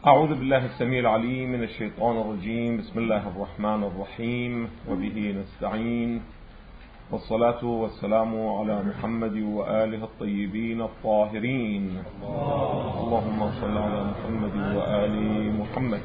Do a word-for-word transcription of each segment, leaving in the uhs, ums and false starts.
أعوذ بالله السميع العليم من الشيطان الرجيم. بسم الله الرحمن الرحيم، وبه نستعين، والصلاة والسلام على محمد وآله الطيبين الطاهرين. اللهم صل على محمد وآل محمد.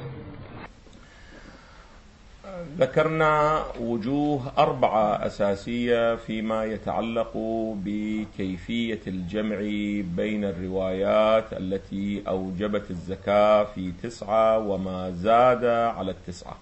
ذكرنا وجوه أربعة أساسية فيما يتعلق بكيفية الجمع بين الروايات التي أوجبت الزكاة في تسعة وما زاد على التسعة.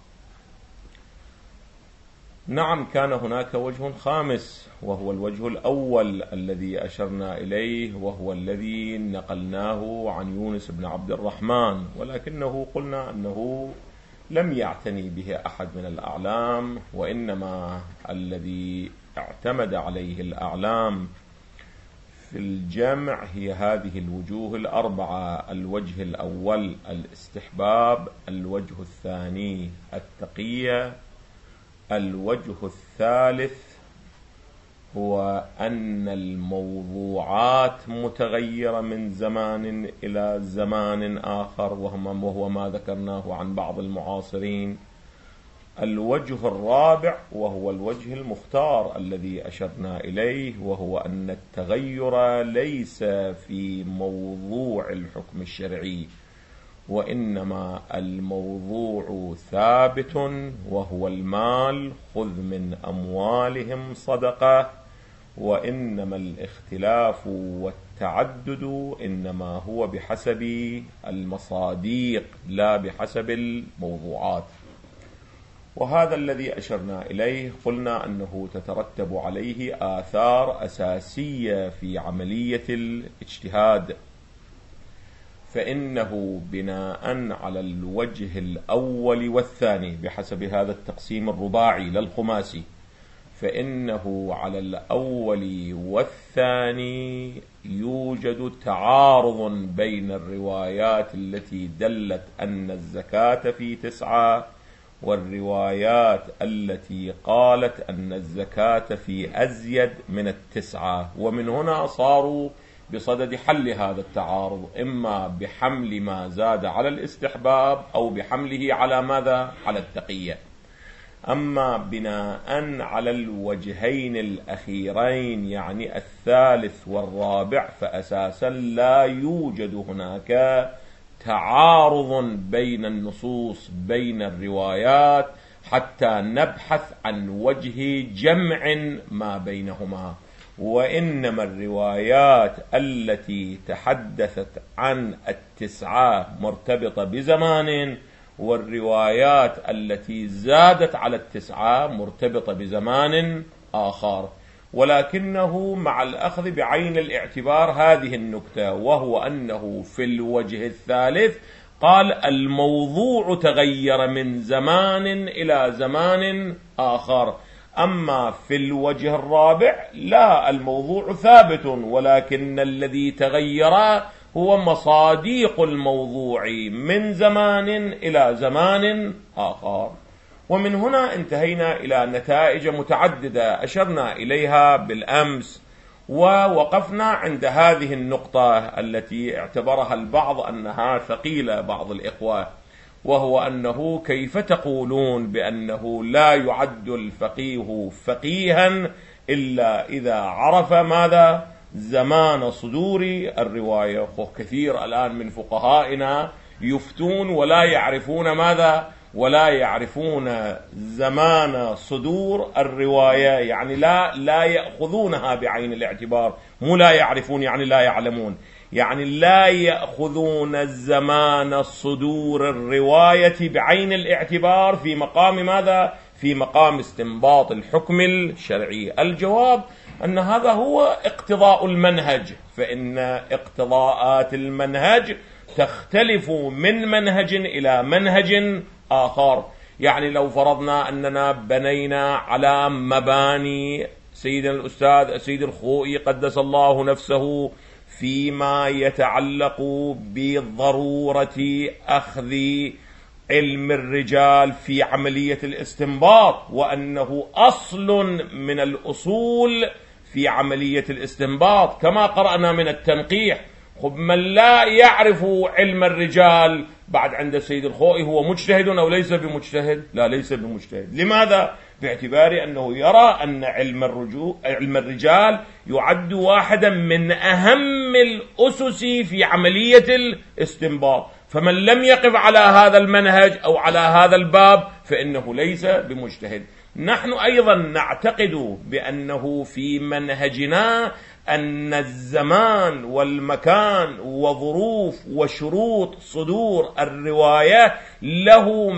نعم، كان هناك وجه خامس، وهو الوجه الأول الذي أشرنا إليه، وهو الذي نقلناه عن يونس بن عبد الرحمن، ولكنه قلنا أنه لم يعتني به أحد من الأعلام، وإنما الذي اعتمد عليه الأعلام في الجمع هي هذه الوجوه الأربعة: الوجه الأول الاستحباب، الوجه الثاني التقية، الوجه الثالث هو أن الموضوعات متغيرة من زمان إلى زمان آخر، وهو ما ذكرناه عن بعض المعاصرين. الوجه الرابع وهو الوجه المختار الذي أشرنا إليه، وهو أن التغير ليس في موضوع الحكم الشرعي، وإنما الموضوع ثابت، وهو المال، خذ من أموالهم صدقة، وإنما الاختلاف والتعدد إنما هو بحسب المصاديق لا بحسب الموضوعات. وهذا الذي أشرنا إليه قلنا أنه تترتب عليه آثار أساسية في عملية الاجتهاد، فإنه بناء على الوجه الأول والثاني بحسب هذا التقسيم الرباعي للخماسي، فإنه على الأول والثاني يوجد تعارض بين الروايات التي دلت أن الزكاة في تسعة والروايات التي قالت أن الزكاة في أزيد من التسعة. ومن هنا صاروا بصدد حل هذا التعارض، إما بحمل ما زاد على الاستحباب أو بحمله على ماذا؟ على التقية. أما بناء على الوجهين الأخيرين يعني الثالث والرابع، فأساسا لا يوجد هناك تعارض بين النصوص بين الروايات حتى نبحث عن وجه جمع ما بينهما، وإنما الروايات التي تحدثت عن التسعة مرتبطة بزمان، والروايات التي زادت على التسعة مرتبطة بزمان آخر، ولكنه مع الأخذ بعين الاعتبار هذه النكتة، وهو أنه في الوجه الثالث قال الموضوع تغير من زمان إلى زمان آخر، أما في الوجه الرابع لا، الموضوع ثابت، ولكن الذي تغير هو مصاديق الموضوع من زمان إلى زمان آخر. ومن هنا انتهينا إلى نتائج متعددة أشرنا إليها بالأمس، ووقفنا عند هذه النقطة التي اعتبرها البعض أنها ثقيلة بعض الإخوة، وهو أنه كيف تقولون بأنه لا يعد الفقيه فقيها إلا إذا عرف ماذا؟ زمان صدور الرواية. كثير الآن من فقهائنا يفتون ولا يعرفون ماذا؟ ولا يعرفون زمان صدور الرواية، يعني لا لا يأخذونها بعين الاعتبار، مو لا يعرفون يعني لا يعلمون، يعني لا يأخذون زمان صدور الرواية بعين الاعتبار في مقام ماذا؟ في مقام استنباط الحكم الشرعي. الجواب أن هذا هو اقتضاء المنهج، فإن اقتضاءات المنهج تختلف من منهج إلى منهج آخر. يعني لو فرضنا أننا بنينا على مباني سيدنا الأستاذ سيد الخوئي قدس الله نفسه فيما يتعلق بضرورة أخذ علم الرجال في عملية الاستنباط، وأنه أصل من الأصول في عملية الاستنباط، كما قرأنا من التنقيح خب من لا يعرف علم الرجال بعد عند السيد الخوئي هو مجتهد أو ليس بمجتهد؟ لا، ليس بمجتهد. لماذا؟ باعتبار أنه يرى أن علم, علم الرجال يعد واحدا من أهم الأسس في عملية الاستنباط، فمن لم يقف على هذا المنهج أو على هذا الباب فإنه ليس بمجتهد. نحن أيضا نعتقد بأنه في منهجنا أن الزمان والمكان وظروف وشروط صدور الرواية له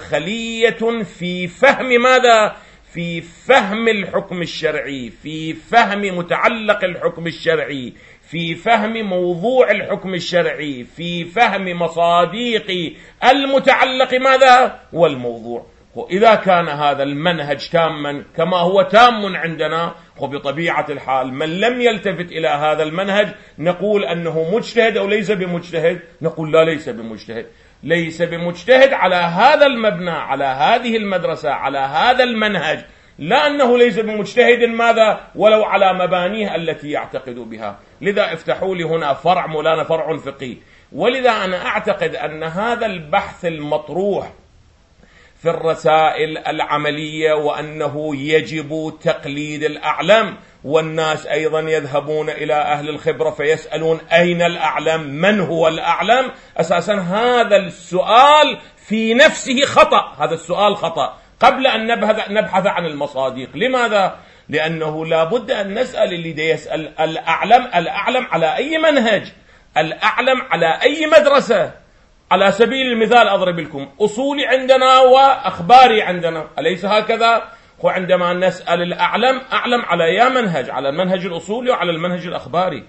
مدخلية في فهم ماذا؟ في فهم الحكم الشرعي، في فهم متعلق الحكم الشرعي، في فهم موضوع الحكم الشرعي، في فهم مصاديق المتعلق ماذا؟ والموضوع. وإذا كان هذا المنهج تاما كما هو تام عندنا، وبطبيعة الحال من لم يلتفت إلى هذا المنهج نقول أنه مجتهد أو ليس بمجتهد؟ نقول لا، ليس بمجتهد. ليس بمجتهد على هذا المبنى، على هذه المدرسة، على هذا المنهج، لا أنه ليس بمجتهد ماذا؟ ولو على مبانيه التي يعتقد بها. لذا افتحوا لي هنا فرع مولانا، فرع فقهي. ولذا أنا أعتقد أن هذا البحث المطروح في الرسائل العملية وأنه يجب تقليد الأعلم، والناس أيضا يذهبون إلى أهل الخبرة فيسألون أين الأعلم؟ من هو الأعلم؟ أساسا هذا السؤال في نفسه خطأ، هذا السؤال خطأ قبل أن نبحث عن المصادق. لماذا؟ لأنه لا بد أن نسأل اللي دي يسأل الأعلم، الأعلم على أي منهج؟ الأعلم على أي مدرسة؟ على سبيل المثال أضرب لكم، أصولي عندنا وأخباري عندنا، أليس هكذا؟ وعندما نسأل الأعلم، أعلم على يا منهج؟ على المنهج الأصولي وعلى المنهج الأخباري.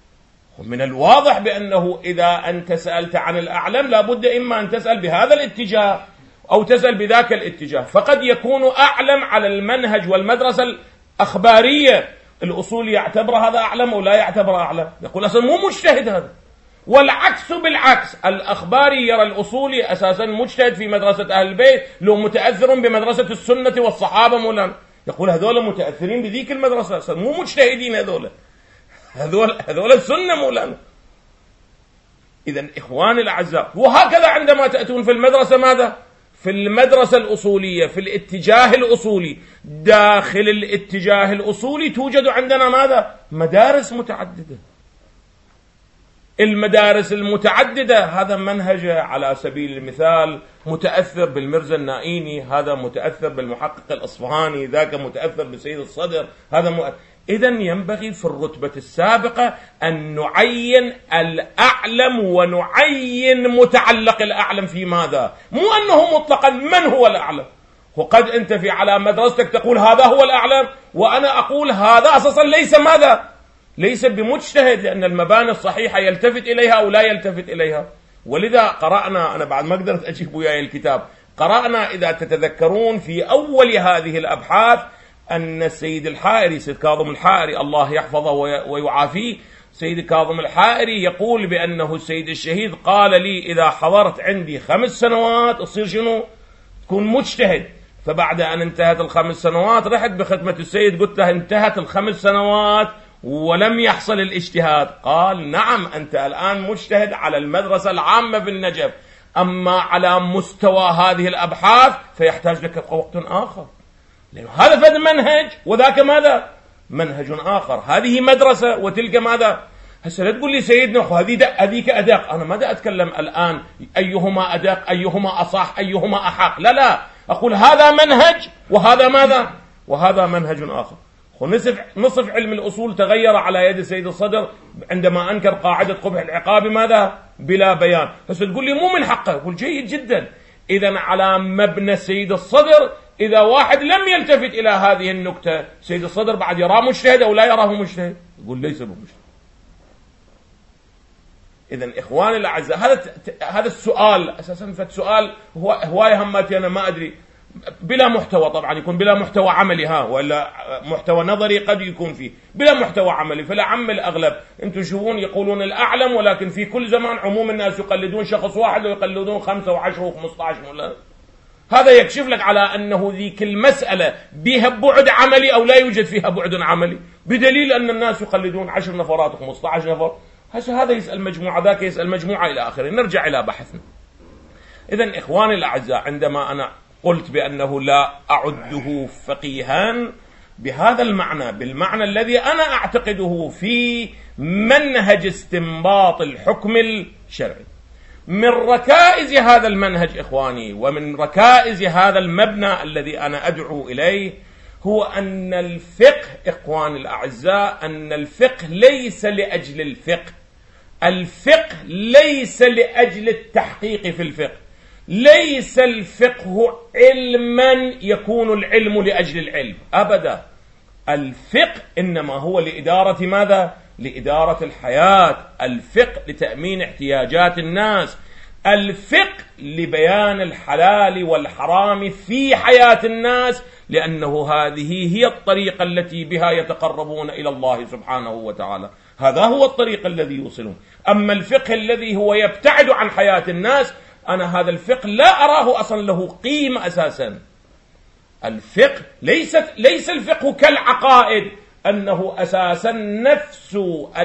ومن الواضح بأنه إذا أنت سألت عن الأعلم لابد إما أن تسأل بهذا الاتجاه أو تسأل بذاك الاتجاه، فقد يكون أعلم على المنهج والمدرسة الأخبارية، الأصولي يعتبر هذا أعلم أو لا يعتبر أعلم؟ يقول أصلا مو مجتهد هذا. والعكس بالعكس، الأخباري يرى الأصولي أساسا مجتهد في مدرسة أهل البيت، لو متأثر بمدرسة السنة والصحابة مولانا، يقول هذول متأثرين بذيك المدرسة، أساسا مو مجتهدين هذول، هذول هذول السنة مولانا. إذن إخواني الأعزاء، وهكذا عندما تأتون في المدرسة ماذا؟ في المدرسة الأصولية، في الاتجاه الأصولي، داخل الاتجاه الأصولي توجد عندنا ماذا؟ مدارس متعددة. المدارس المتعددة هذا منهج على سبيل المثال متأثر بالمرزا النائيني، هذا متأثر بالمحقق الأصفهاني، ذاك متأثر بسيد الصدر، هذا م... إذن ينبغي في الرتبة السابقة أن نعين الأعلم ونعين متعلق الأعلم في ماذا؟ مو أنه مطلقا من هو الأعلم. وقد أنت في على مدرستك تقول هذا هو الأعلم، وأنا أقول هذا أساسا ليس ماذا؟ ليس بمجتهد، لأن المباني الصحيحة يلتفت إليها أو لا يلتفت إليها. ولذا قرأنا، أنا بعد ما قدرت أجيب وياي الكتاب، قرأنا إذا تتذكرون في أول هذه الأبحاث أن السيد الحائري، سيد كاظم الحائري الله يحفظه ويعافيه، سيد كاظم الحائري يقول بأنه السيد الشهيد قال لي إذا حضرت عندي خمس سنوات تصير شنو؟ تكون مجتهد. فبعد أن انتهت الخمس سنوات رحت بختمة السيد قلت له انتهت الخمس سنوات ولم يحصل الاجتهاد. قال نعم أنت الآن مجتهد على المدرسة العامة في النجف، أما على مستوى هذه الأبحاث فيحتاج لك وقت آخر، لأنه هذا فد منهج وذاك ماذا؟ منهج آخر. هذه مدرسة وتلك ماذا؟ هسه لا تقول لي سيدنا هذه هذيك أدق، أنا ماذا أتكلم الآن أيهما أدق أيهما أصح أيهما أحق، لا لا، أقول هذا منهج وهذا ماذا؟ وهذا منهج آخر. ونصف نصف علم الأصول تغير على يد السيد الصدر عندما أنكر قاعدة قبح العقاب ماذا؟ بلا بيان. هسه تقول لي مو من حقه، أقول جيد جدا. إذن على مبنى السيد الصدر إذا واحد لم يلتفت إلى هذه النكتة، سيد الصدر بعد يراه مجتهد أو لا يراه مجتهد؟ يقول ليس بمجتهد. إذن إخواني الأعزاء، هذا هذا السؤال أساسا فالسؤال هو هواية هماتي أنا ما أدري، بلا محتوى طبعا، يكون بلا محتوى عملي، ها ولا محتوى نظري قد يكون فيه بلا محتوى عملي. فلعم الأغلب أنتم تشوفون يقولون الأعلم، ولكن في كل زمان عموم الناس يقلدون شخص واحد ويقلدون خمسة وعشرة وخمسة عشر ولا. هذا يكشف لك على أنه ذيك المسألة بها بعد عملي أو لا يوجد فيها بعد عملي، بدليل أن الناس يقلدون عشر نفرات وخمسة عشر نفر، هسه هذا يسأل مجموعة، ذاك يسأل مجموعة إلى آخره. نرجع إلى بحثنا. إذن إخواني الأعزاء، عندما أنا قلت بأنه لا أعده فقيها بهذا المعنى، بالمعنى الذي أنا أعتقده في منهج استنباط الحكم الشرعي، من ركائز هذا المنهج إخواني ومن ركائز هذا المبنى الذي أنا أدعو إليه هو أن الفقه إخواني الأعزاء، أن الفقه ليس لأجل الفقه، الفقه ليس لأجل التحقيق في الفقه، ليس الفقه علما يكون العلم لأجل العلم أبدا. الفقه إنما هو لإدارة ماذا؟ لإدارة الحياة، الفقه لتأمين احتياجات الناس، الفقه لبيان الحلال والحرام في حياة الناس، لأنه هذه هي الطريقة التي بها يتقربون إلى الله سبحانه وتعالى. هذا هو الطريق الذي يوصلون. أما الفقه الذي هو يبتعد عن حياة الناس، أنا هذا الفقه لا أراه أصلا له قيمة أساسا. الفقه ليس ليس الفقه كالعقائد، أنه أساسا نفس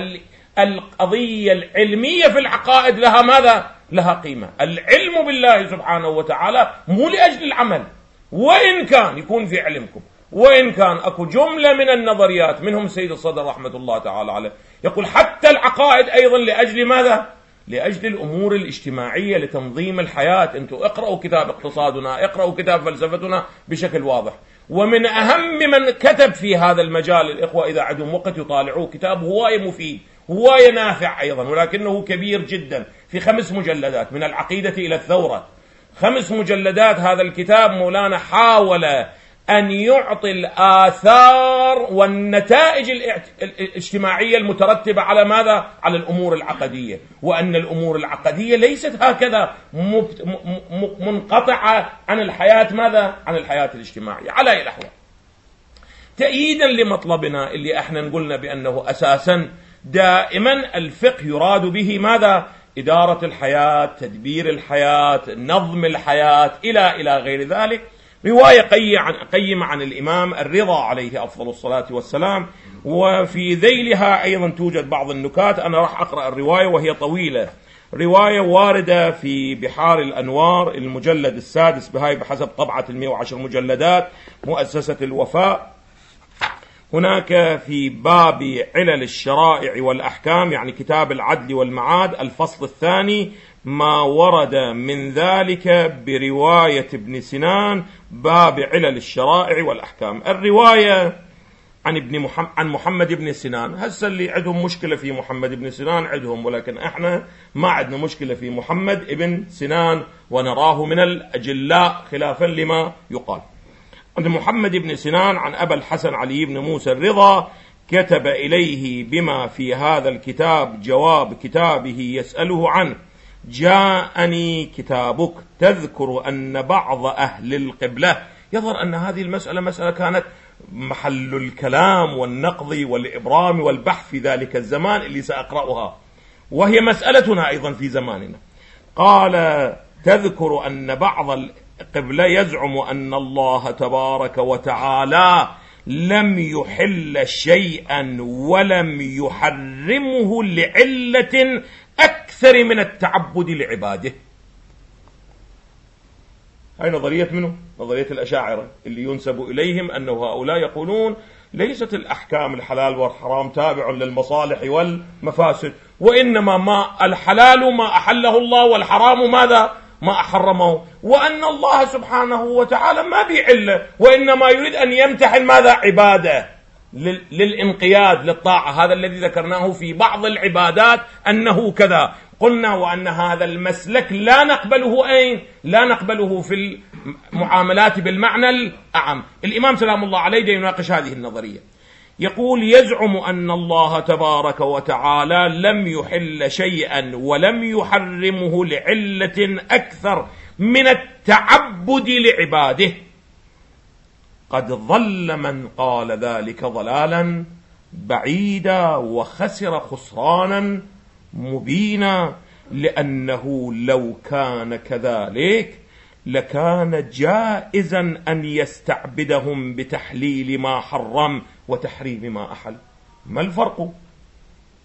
القضية العلمية في العقائد لها ماذا؟ لها قيمة. العلم بالله سبحانه وتعالى مو لأجل العمل، وإن كان يكون في علمكم، وإن كان أكو جملة من النظريات منهم سيد الصدر رحمة الله تعالى عليه يقول حتى العقائد أيضا لأجل ماذا؟ لأجل الأمور الاجتماعية لتنظيم الحياة. أنتم اقرأوا كتاب اقتصادنا، اقرأوا كتاب فلسفتنا بشكل واضح. ومن أهم من كتب في هذا المجال الإخوة إذا عندهم وقت يطالعوه، كتاب هواية مفيد هواية نافع أيضا، ولكنه كبير جدا، في خمس مجلدات، من العقيدة إلى الثورة، خمس مجلدات. هذا الكتاب مولانا حاول أن يعطي الآثار والنتائج الاجتماعية المترتبة على ماذا؟ على الأمور العقدية، وأن الأمور العقدية ليست هكذا منقطعة عن الحياة ماذا؟ عن الحياة الاجتماعية. على أي الأحوال، تأييدا لمطلبنا اللي احنا نقولنا بأنه أساسا دائما الفقه يراد به ماذا؟ إدارة الحياة، تدبير الحياة، نظم الحياة، إلى إلى غير ذلك. رواية قيمة عن الإمام الرضا عليه أفضل الصلاة والسلام، وفي ذيلها أيضا توجد بعض النكات. أنا راح أقرأ الرواية وهي طويلة، رواية واردة في بحار الأنوار المجلد السادس، بهاي بحسب طبعة المئة وعشر مجلدات مؤسسة الوفاء. هناك في باب علل الشرائع والأحكام، يعني كتاب العدل والمعاد، الفصل الثاني، ما ورد من ذلك برواية ابن سنان، باب علل الشرائع والأحكام. الرواية عن ابن محمد عن محمد بن سنان. هسه اللي عندهم مشكلة في محمد بن سنان عندهم، ولكن احنا ما عندنا مشكلة في محمد بن سنان، ونراه من الأجلاء خلافا لما يقال. عند محمد بن سنان عن أبا الحسن علي بن موسى الرضا، كتب إليه بما في هذا الكتاب جواب كتابه يسأله عنه: جاءني كتابك تذكر أن بعض أهل القبلة. يظهر أن هذه المسألة مسألة كانت محل الكلام والنقض والإبرام والبحث في ذلك الزمان اللي سأقرأها، وهي مسألتنا أيضا في زماننا. قال: تذكر أن بعض القبلة يزعم أن الله تبارك وتعالى لم يحل شيئا ولم يحرمه لعلة أكثر من التعبد لعباده. هاي نظرية منه؟ نظرية الأشاعرة اللي ينسب إليهم أنه هؤلاء يقولون ليست الأحكام الحلال والحرام تابع للمصالح والمفاسد، وإنما ما الحلال ما أحله الله والحرام ماذا؟ ما أحرمه، وأن الله سبحانه وتعالى ما بيعله، وإنما يريد أن يمتحن ماذا؟ عباده للإنقياد للطاعة. هذا الذي ذكرناه في بعض العبادات أنه كذا. قلنا وأن هذا المسلك لا نقبله أين؟ لا نقبله في المعاملات بالمعنى الأعم. الإمام سلام الله عليه يناقش هذه النظرية، يقول: يزعم أن الله تبارك وتعالى لم يحل شيئا ولم يحرمه لعلة أكثر من التعبد لعباده. قد ضل من قال ذلك ضلالا بعيدا وخسر خسرانا مبينا، لأنه لو كان كذلك لكان جائزا أن يستعبدهم بتحليل ما حرم وتحريم ما أحل. ما الفرق؟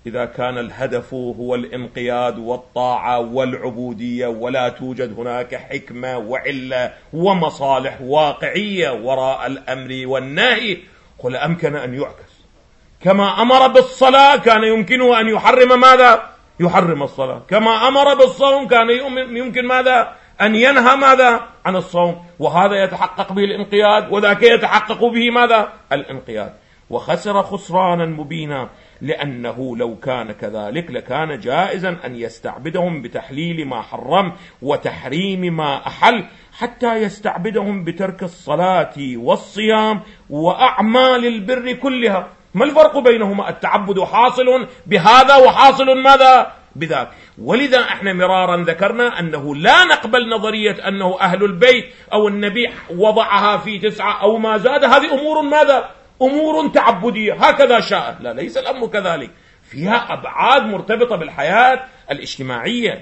إذا كان الهدف هو الانقياد والطاعة والعبودية ولا توجد هناك حكمة وعلة ومصالح واقعية وراء الأمر والنهي، قل أمكن أن يعكس. كما أمر بالصلاة كان يمكنه أن يحرم ماذا؟ يحرم الصلاة. كما أمر بالصوم كان يمكن ماذا؟ أن ينهى ماذا؟ عن الصوم. وهذا يتحقق به الانقياد وذاك يتحقق به ماذا؟ الانقياد. وخسر خسرانا مبينا، لأنه لو كان كذلك لكان جائزا أن يستعبدهم بتحليل ما حرم وتحريم ما أحل، حتى يستعبدهم بترك الصلاة والصيام وأعمال البر كلها. ما الفرق بينهما؟ التعبد حاصل بهذا وحاصل ماذا؟ بذاك. ولذا احنا مرارا ذكرنا أنه لا نقبل نظرية أنه أهل البيت أو النبي وضعها في تسعة أو ما زاد، هذه أمور ماذا؟ أمور تعبدية هكذا شاء. لا، ليس الأمر كذلك، فيها أبعاد مرتبطة بالحياة الاجتماعية.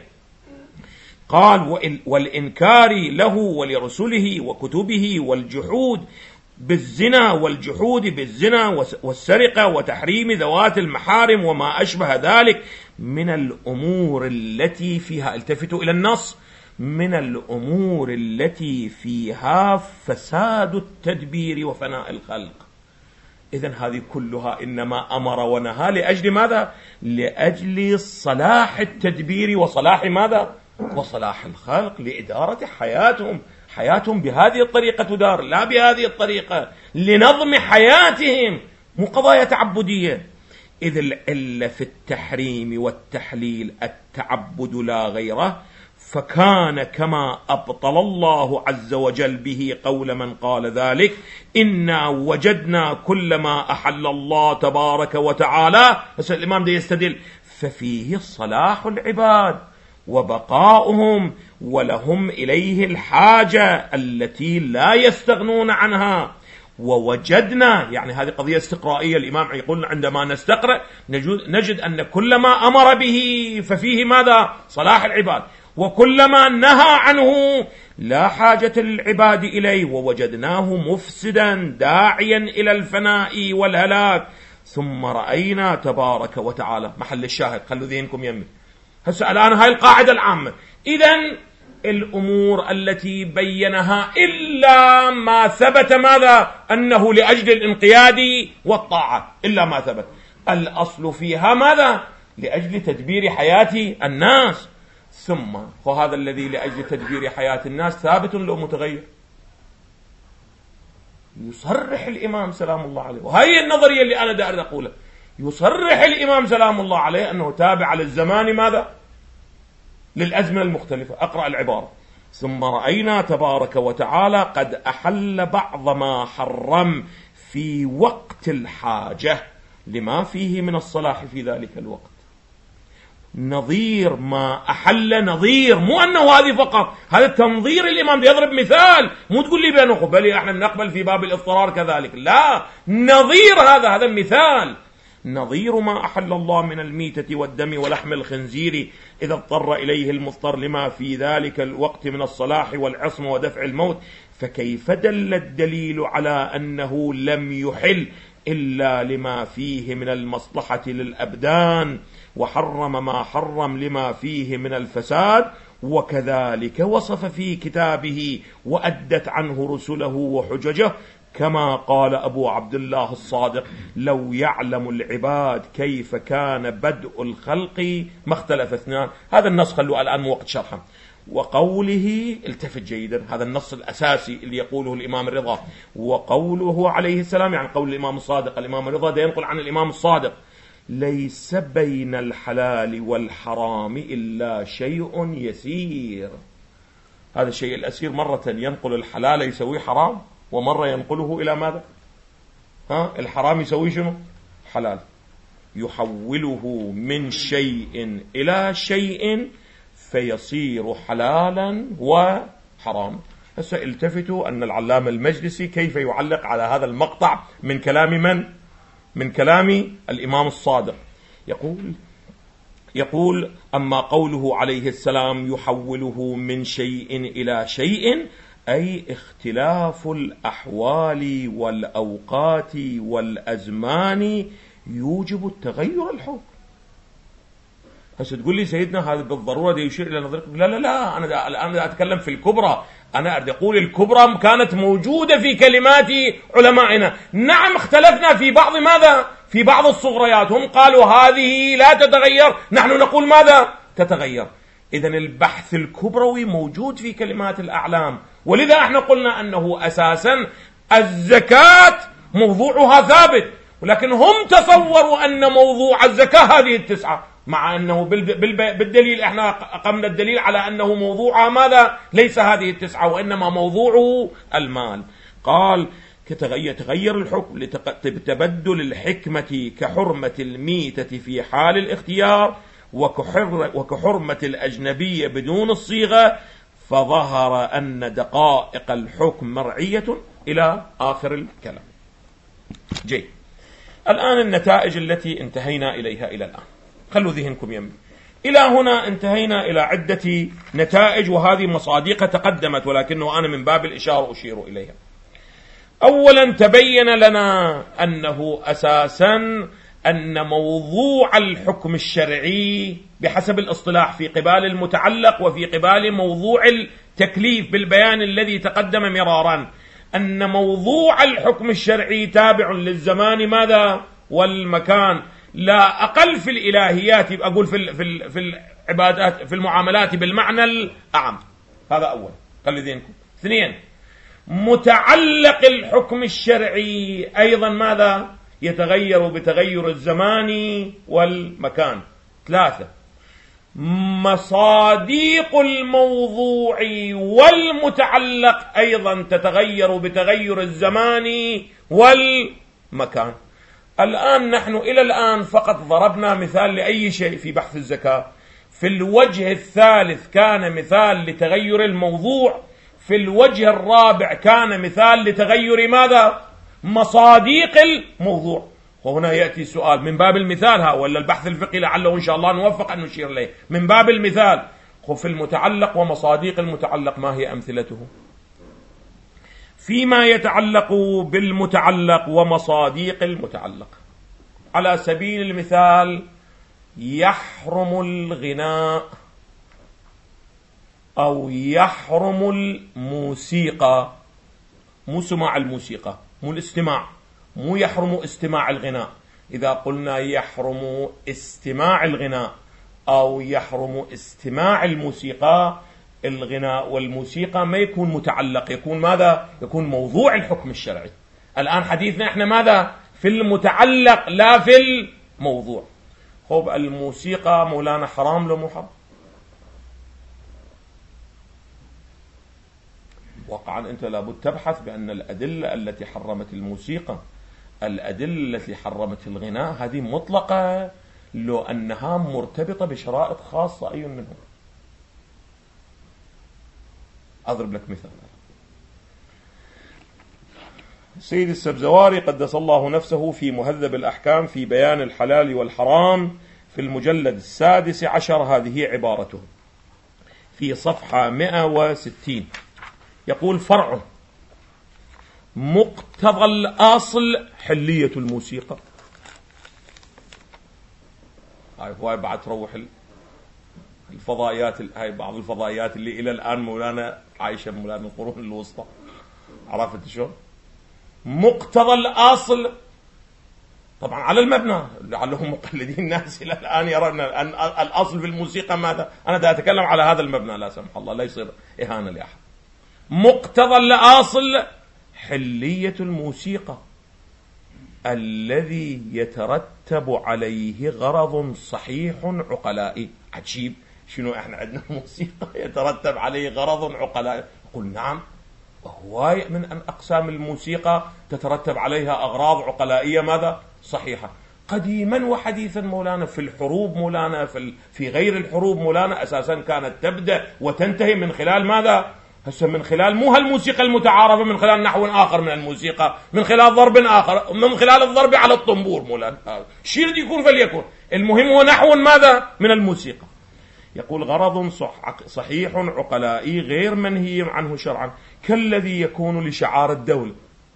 قال والإنكار له ولرسله وكتبه والجحود بالزنا والجحود بالزنا والسرقة وتحريم ذوات المحارم وما أشبه ذلك من الأمور التي فيها، التفتوا إلى النص، من الأمور التي فيها فساد التدبير وفناء الخلق. إذن هذه كلها إنما أمر ونهى لأجل ماذا؟ لأجل صلاح التدبير وصلاح ماذا؟ وصلاح الخلق، لإدارة حياتهم. حياتهم بهذه الطريقة تدار، لا بهذه الطريقة، لنظم حياتهم، مو قضايا تعبدية. إذ العلة في التحريم والتحليل التعبد لا غيره، فكان كما أبطل الله عز وجل به قول من قال ذلك: إنا وجدنا كل ما أحل الله تبارك وتعالى. بس الإمام ده يستدل ففيه صلاح العباد وبقاؤهم ولهم إليه الحاجة التي لا يستغنون عنها. ووجدنا، يعني هذه قضية استقرائية، الإمام يقول عندما نستقرأ نجد أن كل ما أمر به ففيه ماذا؟ صلاح العباد، وكل ما نهى عنه لا حاجة العباد إليه، ووجدناه مفسدا داعيا إلى الفناء والهلاك. ثم رأينا تبارك وتعالى، محل الشاهد، خلوا ذهنكم يمي هسه الآن هاي القاعدة العامة. إذن الأمور التي بينها إلا ما ثبت ماذا؟ أنه لأجل الانقياد والطاعة، إلا ما ثبت. الأصل فيها ماذا؟ لأجل تدبير حياة الناس. ثم فهذا الذي لأجل تدبير حياة الناس ثابت لو متغير. يصرح الإمام سلام الله عليه، وهي النظرية اللي أنا دائر أقولها، يصرح الإمام سلام الله عليه أنه تابع للزمان ماذا؟ للأزمنة المختلفة. أقرأ العبارة: ثم رأينا تبارك وتعالى قد أحل بعض ما حرم في وقت الحاجة لما فيه من الصلاح في ذلك الوقت. نظير ما أحل، نظير، مو أنه هذه فقط، هذا تنظير. الإمام يضرب مثال، مو تقول لي بأنه بل احنا نقبل في باب الاضطرار كذلك، لا، نظير هذا هذا مثال. نظير ما أحل الله من الميتة والدم ولحم الخنزير إذا اضطر إليه المضطر لما في ذلك الوقت من الصلاح والعصمة ودفع الموت. فكيف دل الدليل على أنه لم يحل إلا لما فيه من المصلحة للأبدان، وحرم ما حرم لما فيه من الفساد؟ وكذلك وصف في كتابه وأدت عنه رسله وحججه، كما قال أبو عبد الله الصادق: لو يعلم العباد كيف كان بدء الخلق ما اختلف اثنان. هذا النص خلوه الآن مو وقت شرحه. وقوله، التفت جيدا، هذا النص الأساسي اللي يقوله الإمام الرضا. وقوله عليه السلام، يعني قول الإمام الصادق، الإمام الرضا ده ينقل عن الإمام الصادق: ليس بين الحلال والحرام إلا شيء يسير. هذا الشيء الأسير مرة ينقل الحلال يسويه حرام، ومرة ينقله إلى ماذا؟ ها؟ الحرام يسوي شنو؟ حلال. يحوله من شيء إلى شيء فيصير حلالا وحرام. هسه التفتوا أن العلامة المجلسي كيف يعلق على هذا المقطع من كلام من؟ من كلام الإمام الصادق. يقول يقول أما قوله عليه السلام يحوله من شيء إلى شيء، أي اختلاف الأحوال والأوقات والأزمان يوجب التغير الحكم. هسه تقول لي سيدنا هذا بالضرورة دي يشير إلى نظرية، لا لا لا، أنا الآن دا أتكلم في الكبرى، أنا أريد أقول الكبرى كانت موجودة في كلمات علمائنا. نعم اختلفنا في بعض ماذا؟ في بعض الصغريات، هم قالوا هذه لا تتغير، نحن نقول ماذا؟ تتغير. إذن البحث الكبروي موجود في كلمات الأعلام، ولذا احنا قلنا أنه أساسا الزكاة موضوعها ثابت، ولكن هم تصوروا أن موضوع الزكاة هذه التسعة، مع أنه بالدليل احنا قمنا الدليل على أنه موضوعها ماذا؟ ليس هذه التسعة، وإنما موضوعه المال. قال يتغير الحكم لتبدل الحكمة كحرمة الميتة في حال الاختيار وكحرمة الأجنبية بدون الصيغة، فظهر أن دقائق الحكم مرعية إلى آخر الكلام. جيد، الآن النتائج التي انتهينا إليها إلى الآن، خلوا ذهنكم يمي. إلى هنا انتهينا إلى عدة نتائج، وهذه مصادق تقدمت، ولكنه أنا من باب الإشارة أشير إليها. أولا تبين لنا أنه أساسا أن موضوع الحكم الشرعي بحسب الاصطلاح في قبال المتعلق وفي قبال موضوع التكليف بالبيان الذي تقدم مرارا، أن موضوع الحكم الشرعي تابع للزمان ماذا؟ والمكان، لا أقل في الإلهيات، أقول في في في العبادات في المعاملات بالمعنى الأعم. هذا أول، خلي ذهنكم. اثنين، متعلق الحكم الشرعي أيضا ماذا؟ يتغير بتغير الزمان والمكان. ثلاثة، مصاديق الموضوع والمتعلق أيضا تتغير بتغير الزمان والمكان. الآن نحن إلى الآن فقط ضربنا مثال لأي شيء في بحث الزكاة. في الوجه الثالث كان مثال لتغير الموضوع، في الوجه الرابع كان مثال لتغير ماذا؟ مصاديق الموضوع. وهنا يأتي سؤال من باب المثال، ها ولا البحث الفقهي لعله إن شاء الله نوفق أن نشير إليه. من باب المثال، في المتعلق ومصاديق المتعلق ما هي أمثلته؟ فيما يتعلق بالمتعلق ومصاديق المتعلق، على سبيل المثال يحرم الغناء أو يحرم الموسيقى، مو سماع الموسيقى، مو الاستماع، مو يحرم استماع الغناء. إذا قلنا يحرم استماع الغناء أو يحرم استماع الموسيقى، الغناء والموسيقى ما يكون متعلق، يكون ماذا؟ يكون موضوع الحكم الشرعي. الآن حديثنا احنا ماذا؟ في المتعلق لا في الموضوع. خب الموسيقى مولانا حرام لو مو حرام؟ واقعا أنت لابد تبحث بأن الأدلة التي حرمت الموسيقى، الأدلة التي حرمت الغناء، هذه مطلقة لو أنها مرتبطة بشرائط خاصة أي منهم. أضرب لك مثال. السيد السبزواري قدس الله نفسه في مهذب الأحكام في بيان الحلال والحرام في المجلد السادس عشر، هذه عبارته في صفحة مئة وستين، يقول: فرع مقتضى الأصل حلية الموسيقى. هاي هو بعد تروح الفضائيات، هاي بعض الفضائيات اللي إلى الآن مولانا عايشة مولانا القرون الوسطى، عرفت شو مقتضى الأصل؟ طبعا على المبنى، لعلهم مقلدين الناس إلى الآن يرون أن الأصل في الموسيقى ماذا. أنا دا أتكلم على هذا المبنى لا سمح الله، لا يصير إهانة لأحد. مقتضى الأصل حلية الموسيقى الذي يترتب عليه غرض صحيح عقلائي. عجيب، شنو احنا عندنا موسيقى يترتب عليه غرض عقلائي؟ قل نعم، وهواية من أن أقسام الموسيقى تترتب عليها أغراض عقلائية ماذا؟ صحيحة. قديما وحديثا مولانا، في الحروب مولانا، في, في غير الحروب مولانا، أساسا كانت تبدأ وتنتهي من خلال ماذا؟ هسه من خلال مو هالموسيقى المتعارفة، من خلال نحو آخر من الموسيقى، من خلال ضرب آخر، من خلال الضرب على الطنبور مولانا. شيء يكون فليكن، المهم هو نحو ماذا؟ من الموسيقى. يقول: غرض صح صحيح عقلائي غير منهي عنه شرعا، كالذي يكون لشعار الدولة.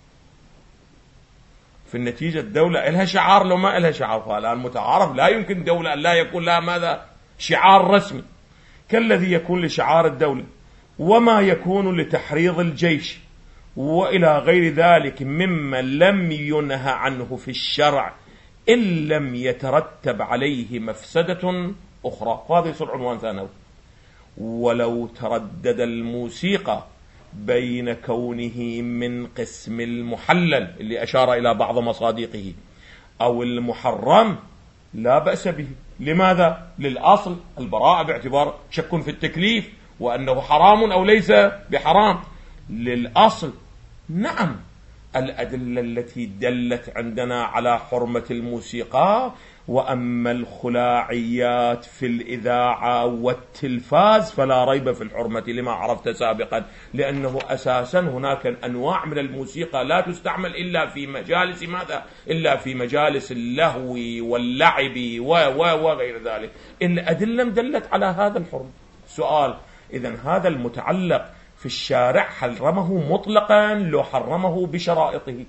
في النتيجة الدولة لها شعار لو ما لها شعار، فالآن متعارف لا يمكن دولة أن لا يكون لها ماذا؟ شعار رسمي كالذي يكون لشعار الدولة وما يكون لتحريض الجيش وإلى غير ذلك ممن لم ينهى عنه في الشرع إن لم يترتب عليه مفسدة أخرى. وهذا يصير عنوان ثانوي. ولو تردد الموسيقى بين كونه من قسم المحلل اللي أشار إلى بعض مصادقه أو المحرم لا بأس به. لماذا؟ للأصل البراءة باعتبار شك في التكليف وأنه حرام أو ليس بحرام. للأصل نعم الأدلة التي دلت عندنا على حرمة الموسيقى. وأما الخلاعيات في الإذاعة والتلفاز فلا ريب في الحرمة لما عرفت سابقا، لأنه أساسا هناك أنواع من الموسيقى لا تستعمل إلا في مجالس ماذا؟ إلا في مجالس اللهو واللعب وغير ذلك. الأدلة دلت على هذا الحرم. سؤال: إذن هذا المتعلق في الشارع حرمه مطلقا لو حرمه بشرائطه؟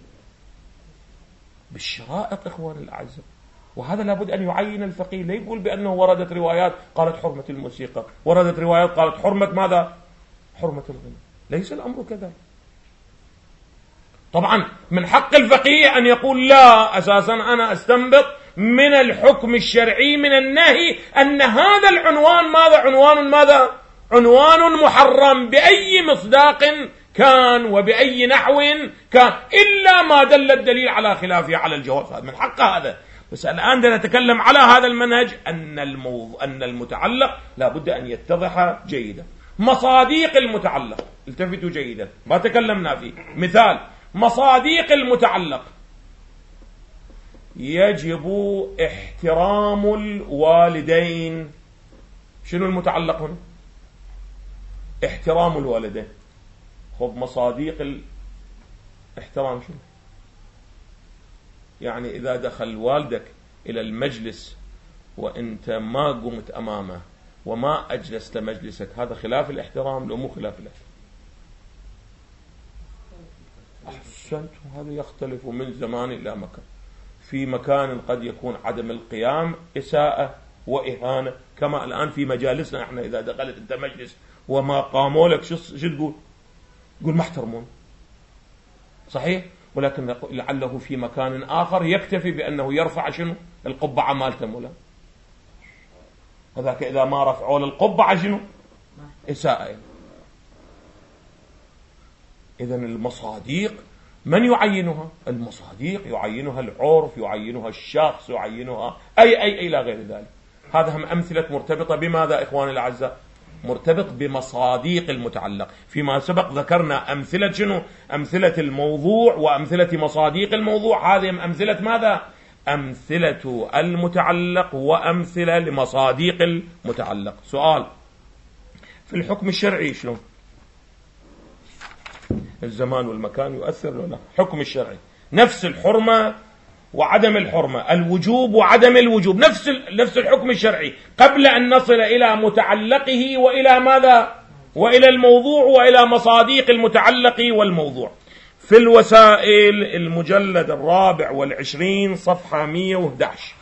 بالشرائط إخوان الأعزاء. وهذا لابد أن يعين الفقيه، لا يقول بأنه وردت روايات قالت حرمة الموسيقى، وردت روايات قالت حرمة ماذا؟ حرمة الغنى. ليس الأمر كذلك. طبعا من حق الفقيه أن يقول لا، أساسا أنا أستنبط من الحكم الشرعي من النهي أن هذا العنوان ماذا؟ عنوان ماذا؟ عنوان محرم بأي مصداق كان وبأي نحو كان، إلا ما دل الدليل على خلافه على الجواز. هذا من حق هذا. بس الآن نتكلم على هذا المنهج أن الموضوع أن المتعلق لابد أن يتضح جيدا. مصاديق المتعلق، التفتوا جيدا ما تكلمنا فيه. مثال: مصاديق المتعلق يجب احترام الوالدين. شنو المتعلق هنا؟ احترام الوالدين. خذ مصاديق الاحترام شنو؟ يعني إذا دخل والدك إلى المجلس وأنت ما قمت أمامه وما أجلست مجلسك، هذا خلاف الاحترام لو مو خلاف الاحترام؟ أحسنت. هذا يختلف من زمان إلى مكان. في مكان قد يكون عدم القيام إساءة وإهانة، كما الآن في مجالسنا احنا إذا دخلت أنت مجلس وما قاموا لك شو تقول؟ قول ما احترمون. صحيح؟ ولكن لعله في مكان آخر يكتفي بأنه يرفع شنو؟ القبعة مالته مولا. هذاك إذا ما رفعوا القبعة شنو؟ إساءة. إذن المصاديق من يعينها؟ المصاديق يعينها العرف، يعينها الشخص، يعينها أي أي إلى غير ذلك. هذا هم أمثلة مرتبطة بماذا إخواني الأعزاء؟ مرتبط بمصاديق المتعلق. فيما سبق ذكرنا أمثلة شنو؟ أمثلة الموضوع وأمثلة مصاديق الموضوع. هذه أمثلة ماذا؟ أمثلة المتعلق وأمثلة لمصاديق المتعلق. سؤال: في الحكم الشرعي شنو؟ الزمان والمكان يؤثر ولا لا؟ حكم الشرعي نفس الحرمة وعدم الحرمة، الوجوب وعدم الوجوب، نفس نفس الحكم الشرعي قبل أن نصل إلى متعلقه وإلى ماذا؟ وإلى الموضوع وإلى مصاديق المتعلق والموضوع. في الوسائل المجلد الرابع والعشرين صفحة مئة وأحد عشر،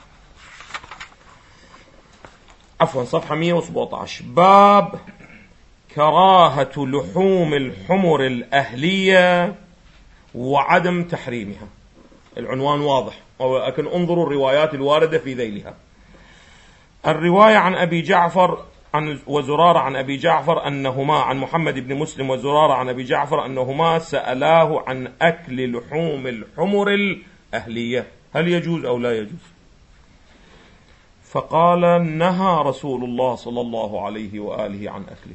عفوا صفحة مئة وسبعة عشر، باب كراهة لحوم الحمر الأهلية وعدم تحريمها. العنوان واضح، ولكن انظروا الروايات الواردة في ذيلها. الرواية عن أبي جعفر عن وزرارة عن أبي جعفر أنهما عن محمد بن مسلم وزرارة عن أبي جعفر أنهما سألاه عن أكل لحوم الحمر الأهلية هل يجوز أو لا يجوز، فقال نهى رسول الله صلى الله عليه وآله عن أكله.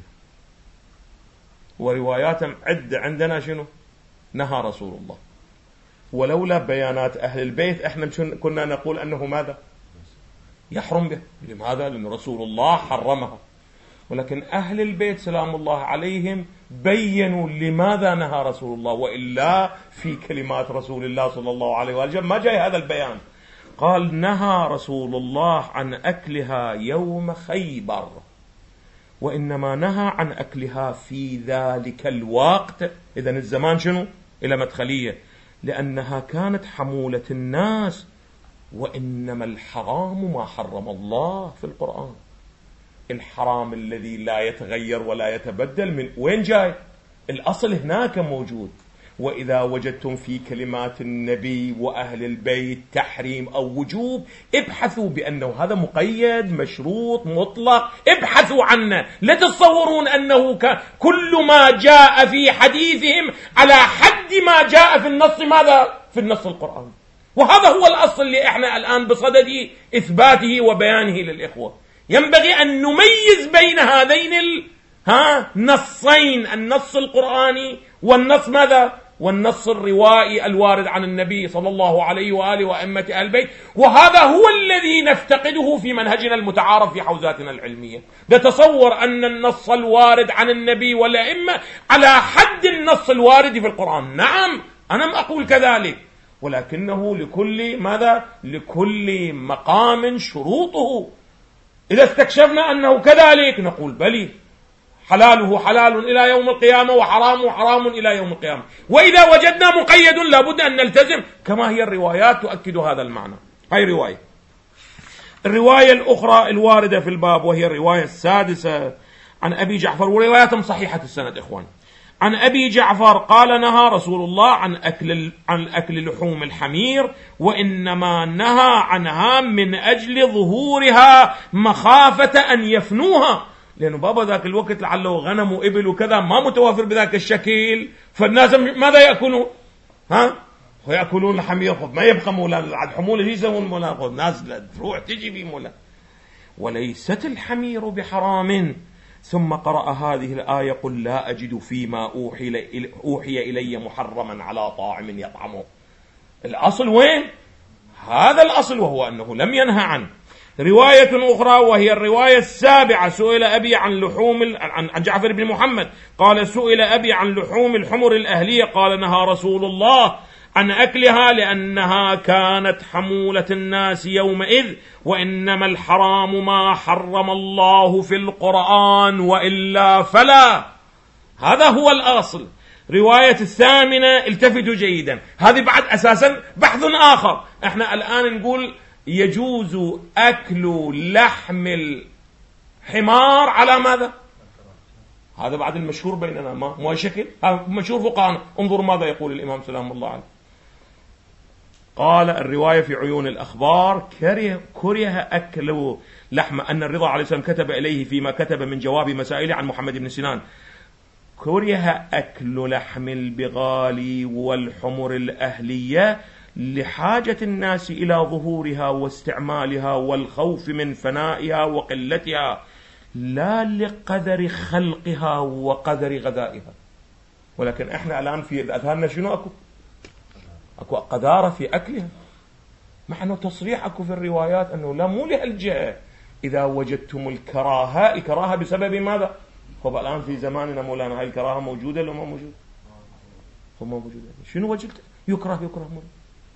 وروايات عدة عندنا شنو؟ نهى رسول الله. ولولا بيانات أهل البيت احنا كنا نقول أنه ماذا؟ يحرم به. لماذا؟ لأن رسول الله حرمها. ولكن أهل البيت سلام الله عليهم بينوا لماذا نهى رسول الله، وإلا في كلمات رسول الله صلى الله عليه وسلم ما جاء هذا البيان. قال نهى رسول الله عن أكلها يوم خيبر، وإنما نهى عن أكلها في ذلك الوقت. إذن الزمان شنو؟ إلى مدخلية، لأنها كانت حمولة الناس، وإنما الحرام ما حرم الله في القرآن. الحرام الذي لا يتغير ولا يتبدل من وين جاي؟ الأصل هناك موجود. وإذا وجدتم في كلمات النبي وأهل البيت تحريم أو وجوب ابحثوا بأنه هذا مقيد مشروط مطلق، ابحثوا عنه. لا تتصورون أنه كل ما جاء في حديثهم على حد ما جاء في النص ماذا؟ في النص القرآن. وهذا هو الأصل اللي احنا الآن بصدد إثباته وبيانه للإخوة. ينبغي أن نميز بين هذين ال... ها نصين، النص القرآني والنص ماذا؟ والنص الروائي الوارد عن النبي صلى الله عليه وآله وأئمة أهل البيت. وهذا هو الذي نفتقده في منهجنا المتعارف في حوزاتنا العلمية. نتصور أن النص الوارد عن النبي والأئمة على حد النص الوارد في القرآن. نعم أنا ما أقول كذلك، ولكنه لكل ماذا؟ لكل مقام شروطه. إذا استكشفنا أنه كذلك نقول بلي حلاله حلال إلى يوم القيامة وحرامه حرام إلى يوم القيامة. وإذا وجدنا مقيد لابد أن نلتزم، كما هي الروايات تؤكد هذا المعنى. هاي رواية. الرواية الأخرى الواردة في الباب وهي الرواية السادسة عن أبي جعفر، وروايات صحيحة السند إخوان. عن أبي جعفر قال نهى رسول الله عن أكل عن أكل لحوم الحمير، وإنما نهى عنها من أجل ظهورها مخافة أن يفنوها، لأنه بابا ذاك الوقت لعله غنم وإبل وكذا ما متوافر بذاك الشكل، فالناس ماذا يأكلون؟ ها؟ ويأكلون الحمير، خذ ما يبقى مولا عاد حمولة يسوون مولا، خذ ناس تروح تجي في مولا. وليست الحمير بحرام. ثم قرأ هذه الآية قل لا أجد فيما أوحي, أوحي إلي محرما على طاعم يطعمه. الأصل وين؟ هذا الأصل، وهو أنه لم ينهى عنه. رواية أخرى وهي الرواية السابعة، سئل أبي عن لحوم عن جعفر بن محمد قال سئل أبي عن لحوم الحمر الأهلية قال نهى رسول الله عن أكلها لأنها كانت حمولة الناس يومئذ، وإنما الحرام ما حرم الله في القرآن وإلا فلا. هذا هو الأصل. رواية الثامنة التفتوا جيدا، هذه بعد أساسا بحث آخر. احنا الآن نقول يجوز أكل لحم الحمار على ماذا؟ هذا بعد المشهور بيننا، ما مو شكل هذا مشهور فقهاء. انظر ماذا يقول الإمام سلام الله عليه. قال الرواية في عيون الأخبار كره, كره أكل لحم، أن الرضا عليه السلام كتب إليه فيما كتب من جواب مسائله عن محمد بن سنان كره أكل لحم البغال والحمر الأهلية لحاجة الناس إلى ظهورها واستعمالها والخوف من فنائها وقلتها، لا لقدر خلقها وقدر غذائها. ولكن احنا الآن في أذهاننا شنو أكو؟ أكو قدارة في أكلها، مع أنه تصريح أكو في الروايات أنه لا مو لهالجهة. إذا وجدتم الكراهة، الكراهة بسبب ماذا؟ طب الآن في زماننا مولانا هاي الكراهة موجودة ولا ما موجودة؟ هو ما موجودة. شنو وجدت؟ يكره يكره مولانا.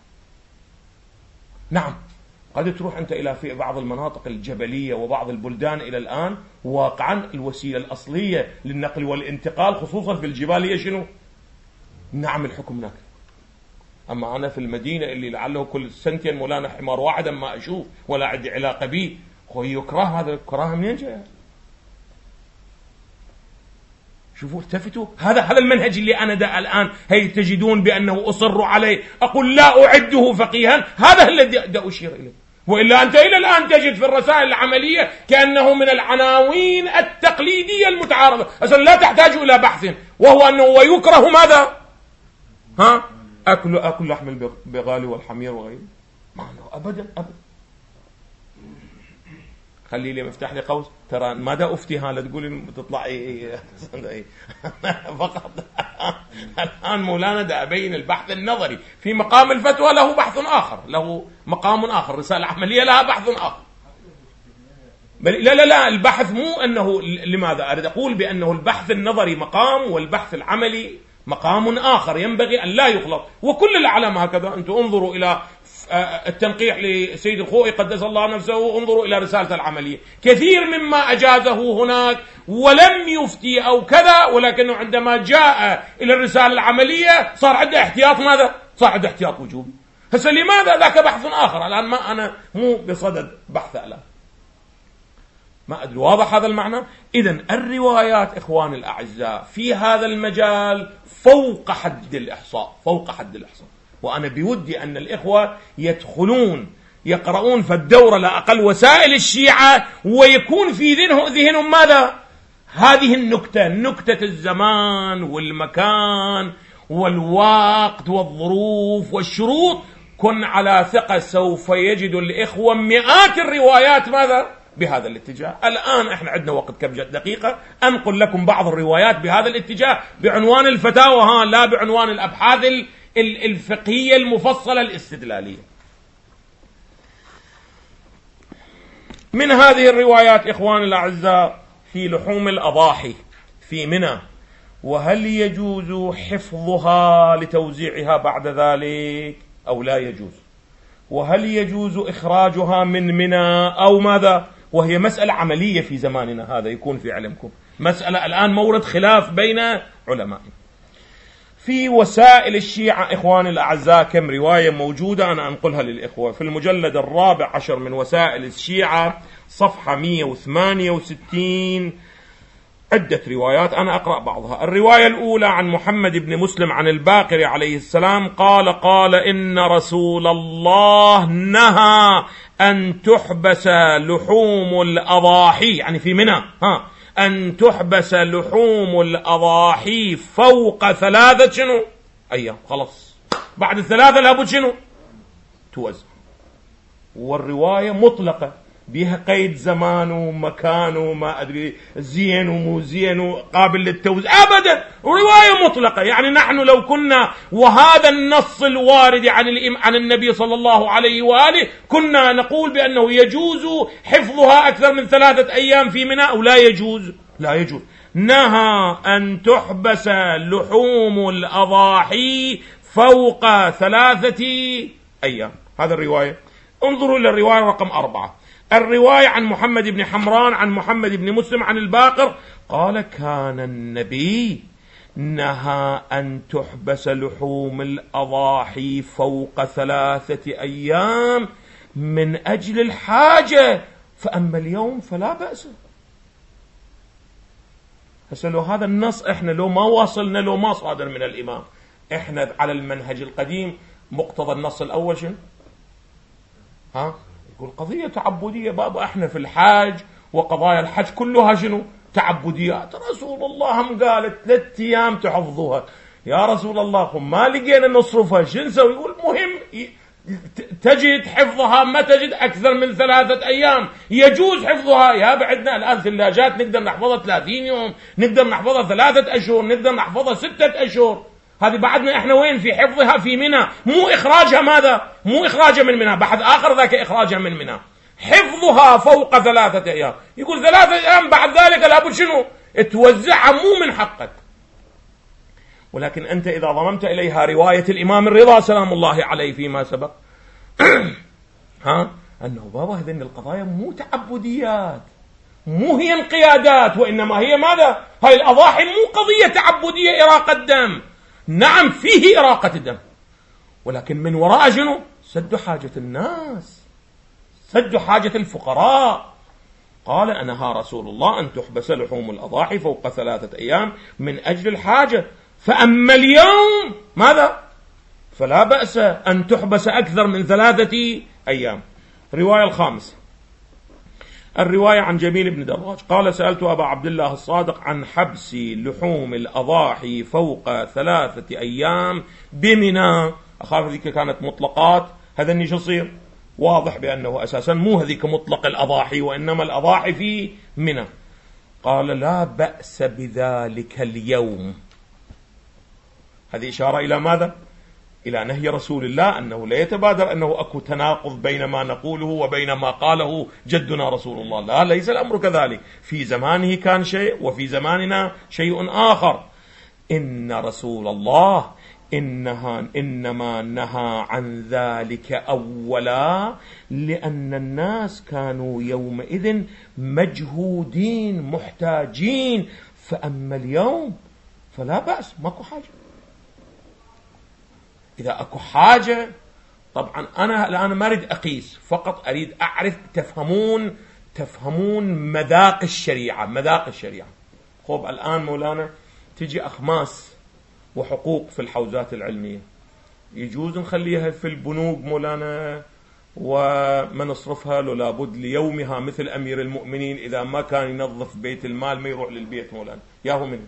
نعم قد تروح أنت إلى في بعض المناطق الجبلية وبعض البلدان إلى الآن واقعا الوسيلة الأصلية للنقل والانتقال خصوصا في الجبال هي شنو؟ نعم الحكم هناك. أما أنا في المدينة اللي لعله كل سنتين مولانا حمار واحد ما أشوف ولا عندي علاقة به، هو يكره. هذا الكراهة منين جاء؟ شوفوا التفتوا، هذا هذا المنهج اللي أنا دا الآن هي تجدون بأنه أصر عليه، أقول لا أعده فقيها، هذا الذي دا أشير إليه. وإلا أنت إلى الآن تجد في الرسائل العملية كأنه من العناوين التقليدية المتعارضة، أصلا لا تحتاج إلى بحث، وهو أنه ويكره ماذا؟ ها؟ أكل أكل لحم البغال والحمير وغيره. ما أبدا أبدا. خلي لي مفتاح لي قوس، ترى ماذا أفتيها لا تقولي تطلع إيه إيه فقط. الآن مولانا دا أبين البحث النظري في مقام الفتوى له بحث آخر، له مقام آخر، رسالة عملية لها بحث آخر. بل لا لا لا البحث مو أنه، لماذا أريد أقول بأنه البحث النظري مقام والبحث العملي مقام آخر ينبغي أن لا يخلط. وكل الأعلام هكذا. أنتم انظروا إلى التنقيح لسيد الخوئي قدس الله نفسه، انظروا إلى رسالة العملية، كثير مما أجازه هناك ولم يفتي أو كذا، ولكنه عندما جاء إلى الرسالة العملية صار عنده احتياط ماذا؟ صار عنده احتياط وجوبي. هسه لماذا؟ ذاك بحث آخر. الآن ما أنا مو بصدد بحث الآن. ما أدري واضح هذا المعنى. إذن الروايات إخواني الأعزاء في هذا المجال فوق حد الإحصاء، فوق حد الإحصاء. وأنا بودي أن الإخوة يدخلون يقرؤون في الدورة لا أقل وسائل الشيعة ويكون في ذهنهم ماذا؟ هذه النكتة، نكتة الزمان والمكان والوقت والظروف والشروط. كن على ثقة سوف يجد الإخوة مئات الروايات ماذا؟ بهذا الاتجاه. الآن احنا عندنا وقت كم دقيقة أنقل لكم بعض الروايات بهذا الاتجاه بعنوان الفتاوى، ها لا بعنوان الأبحاث الفقهية المفصلة الاستدلالية. من هذه الروايات إخواني الأعزاء في لحوم الأضاحي في منى، وهل يجوز حفظها لتوزيعها بعد ذلك أو لا يجوز؟ وهل يجوز إخراجها من منى أو ماذا؟ وهي مسألة عملية في زماننا هذا، يكون في علمكم مسألة الآن مورد خلاف بين علماء. في وسائل الشيعة إخواني الأعزاء كم رواية موجودة، أنا أنقلها للإخوة في المجلد الرابع عشر من وسائل الشيعة صفحة مئة وثمانية وستين، عدة روايات أنا أقرأ بعضها. الرواية الأولى عن محمد بن مسلم عن الباقر عليه السلام قال قال إن رسول الله نهى أن تحبس لحوم الأضاحي، يعني في منى، ها أن تحبس لحوم الأضاحي فوق ثلاثة شنو أيام، خلاص بعد الثلاثة لابد شنو توزع. والرواية مطلقة بها قيد زمان ومكان وما أدري زين ومو زين وقابل للتوزيع أبدا، رواية مطلقة. يعني نحن لو كنا وهذا النص الوارد عن الإم عن النبي صلى الله عليه وآله كنا نقول بأنه يجوز حفظها أكثر من ثلاثة أيام في منى أو لا يجوز؟ لا يجوز. نهى أن تحبس لحوم الأضاحي فوق ثلاثة أيام، هذا الرواية. انظروا إلى الرواية رقم أربعة، الرواية عن محمد بن حمران عن محمد بن مسلم عن الباقر قال كان النبي نهى أن تحبس لحوم الأضاحي فوق ثلاثة أيام من أجل الحاجة، فأما اليوم فلا بأس. هسه لو هذا النص احنا لو ما واصلنا، لو ما صادر من الإمام، احنا على المنهج القديم مقتضى النص الأول شنو؟ ها يقول قضية تعبدية بابا، احنا في الحاج وقضايا الحج كلها شنو تعبديات. رسول الله هم قالت ثلاث ايام تحفظوها، يا رسول الله هم ما لقينا نصرفها شو نسوي؟ يقول مهم تجد حفظها ما تجد اكثر من ثلاثة ايام يجوز حفظها. يا بعدنا الان ثلاجات نقدر نحفظها ثلاثين يوم، نقدر نحفظها ثلاثة اشهر، نقدر نحفظها ستة اشهر. هذه بعدنا احنا وين في حفظها في منى، مو اخراجها ماذا، مو اخراجها من منى، بحث اخر ذاك اخراجها من منى، حفظها فوق ثلاثة ايام. يقول ثلاثة ايام بعد ذلك لابد شنو توزعها، مو من حقك. ولكن انت اذا ضممت اليها رواية الامام الرضا سلام الله عليه فيما سبق ها انه بابا هذين القضايا مو تعبديات، مو هي انقيادات، وانما هي ماذا، هاي الاضاحي مو قضية تعبدية اراقة دم، نعم فيه إراقة الدم، ولكن من وراء شنو سد حاجة الناس، سد حاجة الفقراء. قال أنهى رسول الله أن تحبس لحوم الأضاحي فوق ثلاثة أيام من أجل الحاجة، فأما اليوم ماذا فلا بأس أن تحبس أكثر من ثلاثة أيام. الرواية الخامسة الرواية عن جميل بن دراج قال سألت أبا عبد الله الصادق عن حبس لحوم الأضاحي فوق ثلاثة أيام بمنى. أخاف هذيك كانت مطلقات، هذا النيش يصير واضح بأنه أساسا مو هذيك مطلق الأضاحي وإنما الأضاحي في منى. قال لا بأس بذلك اليوم. هذه إشارة إلى ماذا؟ إلى نهي رسول الله، أنه لا يتبادر أنه أكو تناقض بين ما نقوله وبين ما قاله جدنا رسول الله، لا ليس الأمر كذلك. في زمانه كان شيء وفي زماننا شيء آخر. إن رسول الله إنها إنما نهى عن ذلك أولا لأن الناس كانوا يومئذ مجهودين محتاجين، فأما اليوم فلا بأس، ماكو حاجة. إذا أكو حاجة طبعا أنا الآن ما أريد أقيس، فقط أريد أعرف تفهمون تفهمون مذاق الشريعة. مذاق الشريعة. خب الآن مولانا تجي أخماس وحقوق في الحوزات العلمية، يجوز نخليها في البنوك مولانا وما نصرفها له، لابد ليومها مثل أمير المؤمنين إذا ما كان ينظف بيت المال ما يروح للبيت مولانا. ياهو منه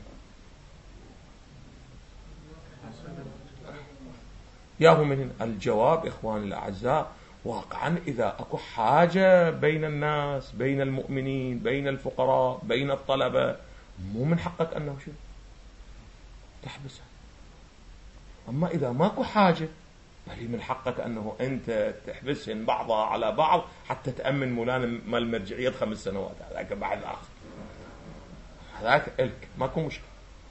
ياهو من الجواب إخواني الأعزاء، واقعا إذا أكو حاجة بين الناس، بين المؤمنين، بين الفقراء، بين الطلبة، مو من حقك أنه شو تحبسها. أما إذا ماكو حاجة بل من حقك أنه أنت تحبسهن بعضها على بعض حتى تأمن مولانا مال المرجعية خمس سنوات. هذاك بعد آخر، هذاك إلك ماكو مشكلة،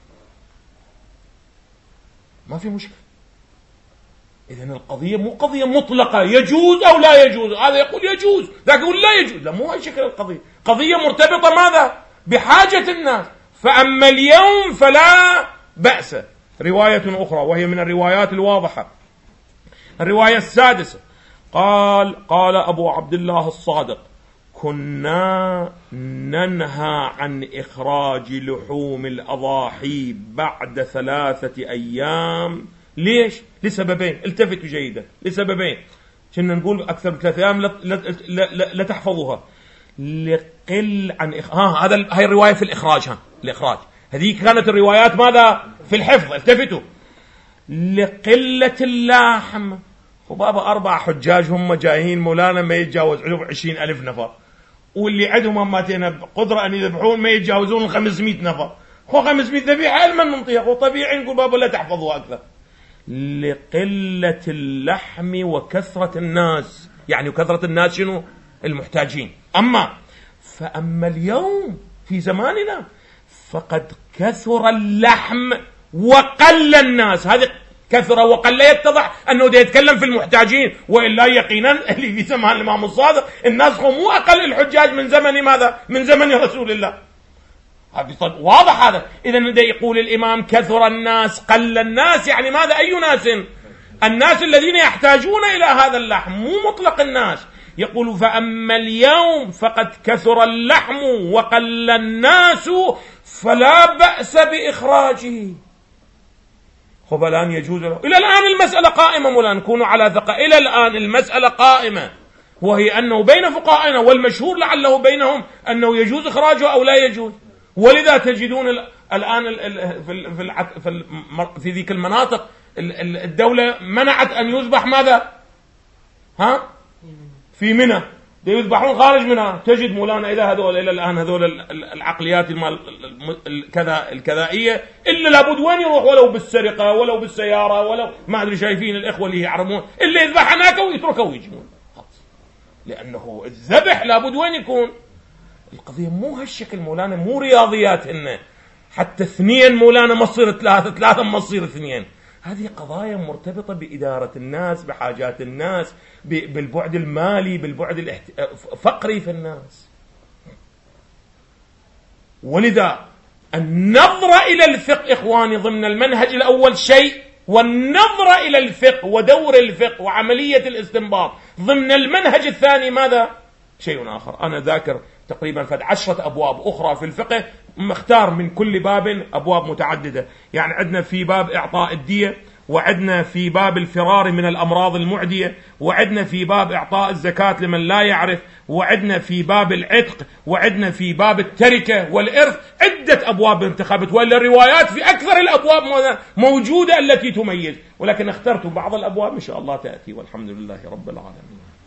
ما في مشكلة. إذن القضية مو قضية مطلقة يجوز أو لا يجوز، هذا يقول يجوز ذاك يقول لا يجوز، لا مو هاي شكل القضية. قضية مرتبطة ماذا؟ بحاجة الناس. فأما اليوم فلا بأس. رواية أخرى وهي من الروايات الواضحة، الرواية السادسة، قال قال أبو عبد الله الصادق: كنا ننهى عن إخراج لحوم الأضاحي بعد ثلاثة أيام. ليش؟ لسببين، التفتوا جيدا، لسببين. كنا نقول أكثر من ثلاثة أيام لا, لا, لا, لا تحفظوها. لقل عن إخ... ها هذا هاي الرواية في الإخراج، ها الإخراج هذه كانت الروايات ماذا؟ في الحفظ. التفتوا. لقلة اللحم. وبابا أربع حجاج هم جايين مولانا ما يتجاوز عليهم عشرين ألف نفر، واللي عندهم أماتين قدرة أن يذبحون ما يتجاوزون خمسمائة نفر. هو خمسمائة ذبيحة علما ننطيق، وطبيعي نقول بابا لا تحفظوا أكثر. لقلة اللحم وكثرة الناس، يعني كثرة الناس شنو؟ المحتاجين. أما فأما اليوم في زماننا فقد كثر اللحم وقل الناس. هذه كثر وقل يتضح أنه ده يتكلم في المحتاجين، وإلا يقينا اللي في زمان الإمام الصادق الناس هم مو أقل الحجاج من زمن ماذا؟ من زمن رسول الله. واضح هذا. إذن ده يقول الإمام كثر الناس قل الناس، يعني ماذا؟ أي ناس؟ الناس الذين يحتاجون إلى هذا اللحم، مو مطلق الناس. يقول فأما اليوم فقد كثر اللحم وقل الناس فلا بأس بإخراجه. خب الآن يجوز له. إلى الآن المسألة قائمة مولانا، نكون على ثقة. إلى الآن المسألة قائمة، وهي أنه بين فقهائنا والمشهور لعله بينهم أنه يجوز إخراجه أو لا يجوز. ولذا تجدون الآن في في في ذيك المناطق الدولة منعت أن يذبح ماذا؟ ها؟ في منى يذبحون خارج منى. تجد مولانا إلى هذول إلى الآن هذول العقليات المال الكذا الكذائية إلا لابد وين يروح، ولو بالسرقة ولو بالسيارة ولو ما أدري. شايفين الإخوة اللي يعرمون إلا يذبح هناك ويتركه ويجون، لأنه الذبح لابد وين يكون. القضية مو هالشكل مولانا، مو رياضيات إنه حتى اثنين مولانا مصير ثلاثة، ثلاثة مصير اثنين. هذه قضايا مرتبطة بإدارة الناس، بحاجات الناس، بالبعد المالي، بالبعد الفقري في الناس. ولذا النظرة إلى الفقه إخواني ضمن المنهج الأول شيء، والنظرة إلى الفقه ودور الفقه وعملية الاستنباط ضمن المنهج الثاني ماذا؟ شيء آخر. أنا ذاكر تقريبا فد عشرة أبواب أخرى في الفقه، مختار من كل باب أبواب متعددة. يعني عندنا في باب إعطاء الدية، وعندنا في باب الفرار من الأمراض المعدية، وعندنا في باب إعطاء الزكاة لمن لا يعرف، وعندنا في باب العتق، وعندنا في باب التركة والإرث. عدة أبواب انتخبت، وإلا الروايات في أكثر الأبواب موجودة التي تميز، ولكن اخترت بعض الأبواب إن شاء الله تأتي، والحمد لله رب العالمين.